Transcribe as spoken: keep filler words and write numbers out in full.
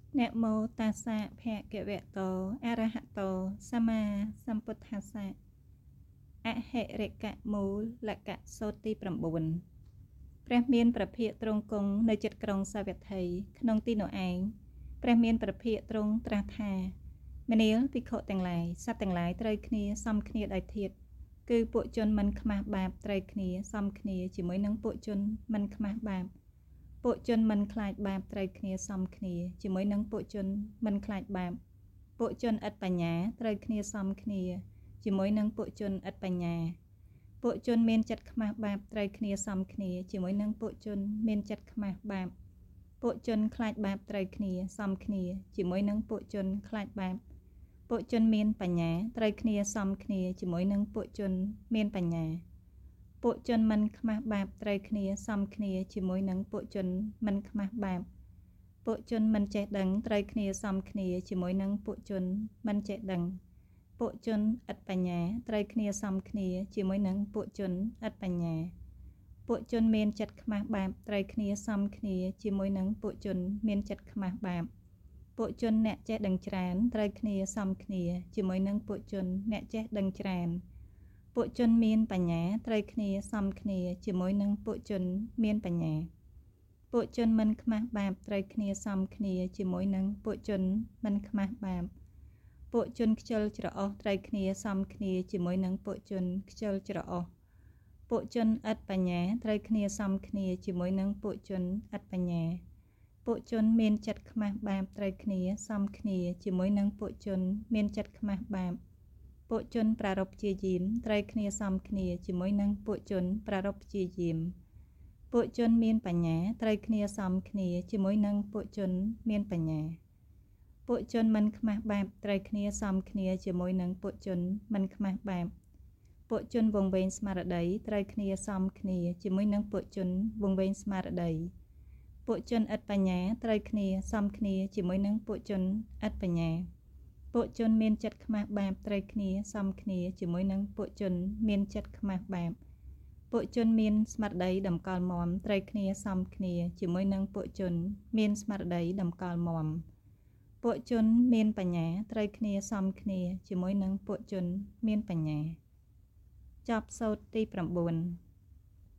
นะโมตัสสะภะคะวะโตอะระหะโตสัมมาสัมพุทธัสสะអហិរិកៈមូលកៈសូត្រទី9ព្រះមានប្រភិយទ្រង់គង់នៅចិត្តក្រុងសាវត្ថីក្នុងទីនោះឯងព្រះមានប្រភិយទ្រង់ត្រាស់ថាមនាលភិក្ខុទាំងឡាយសត្វទាំងឡាយត្រូវគ្នាសំគ្នាដោយធាតុគឺពួកជនមិនខ្មាស់បាបត្រូវគ្នាសំគ្នាជាមួយនឹងពួកជនមិនខ្មាស់បាបពួកជនមិនខ្លាចបាបត្រូវគ្នាសំគ្នាជាមួយនឹងពួកជនមិនខ្លាចបាបពួកជនឥតបញ្ញាត្រូវគ្នាសំគ្នាជាមួយនឹងពួកជនឥតបញ្ញាពួកជនមានចិត្តខ្មាស់បាបត្រូវគ្នាសំគ្នាជាមួយនឹងពួកជនមានចិត្តខ្មាស់បាបពួកជនខ្លាចបាបត្រូវគ្នាសំគ្នាជាមួយនឹងពួកជនខ្លាចបាបពួកជនមានបញ្ញាត្រូវគ្នាសំគ្នាជាមួយនឹងពួកជនមានបញ្ញាពួកជនមិនខ្មាស់បាបត្រូវគ្នាសំគ្នាជាមួយនឹងពួកជនមិនខ្មាស់បាបពួកជនមិនចេះដឹងត្រូវគ្នាសំគ្នាជាមួយនឹងពួកជនមិនចេះដឹងពួកជនឥតបញ្ញាត្រូវគ្នាសំគ្នាជាមួយនឹងពួកជនឥតបញ្ញាពួកជនមានចិត្តខ្មាស់បាបត្រូវគ្នាសំគ្នាជាមួយនឹងពួកជនមានចិត្តខ្មាស់បាបពួកជនអ្នកចេះដឹងច្រើនត្រូវគ្នាសំគ្នាជាមួយនឹងពួកជនអ្នកចេះដឹងច្រើនពួកជនមានបញ្ញាត្រូវគ្នាសំគ្នាជាមួយនឹងពួកជនមានបញ្ញាពួកជនមិនខ្មាស់បាបត្រូវគ្នាសំគ្នាជាមួយនឹងពួកជនមិនខ្មាស់បាបពួកជនខ្ជិលច្រអូសត្រូវគ្នាសំគ្នាជាមួយនឹងពួកជនខ្ជិលច្រអូសពួកជនឥតបញ្ញាត្រូវគ្នាសំគ្នាជាមួយនឹងពួកជនឥតបញ្ញាពួកជនមានចិត្តខ្មាស់បាបត្រូវគ្នាសំគ្នាជាមួយនឹងពួកជនមានចិត្តខ្មាស់បាបពួកជនប្រារព្ធព្យាយាមត្រូវគ្នាសំគ្នាជាមួយនឹងពួកជនប្រារព្ធព្យាយាមពួកជនមានបញ្ញាត្រូវគ្នាសំគ្នាជាមួយនឹងពួកជនមានបញ្ញាពួកជនមិនខ្មាស់បាបត្រូវគ្នាសំគ្នាជាមួយនឹងពួកជនមិនខ្មាស់បាបពួកជនវង្វេងស្មារតីត្រូវគ្នាសំគ្នាជាមួយនឹងពួកជនវង្វេងស្មារតីពួកជនឥតបញ្ញាត្រូវគ្នាសំគ្នាជាមួយនឹងពួកជនឥតបញ្ញាពួកជនមានចិត្តខ្មាស់បាបត្រូវគ្នាសំគ្នាជាមួយនឹងពួកជនមានចិត្តខ្មាស់បាបពួកជនមានស្មារតីតម្កល់មាំត្រូវគ្នាសំគ្នាជាមួយនឹងពួកជនមានស្មារតីតម្កល់មាំពួកជនមានបញ្ញាត្រូវគ្នាសំគ្នាជាមួយនឹងពួកជនមានបញ្ញាចប់សូត្រទី9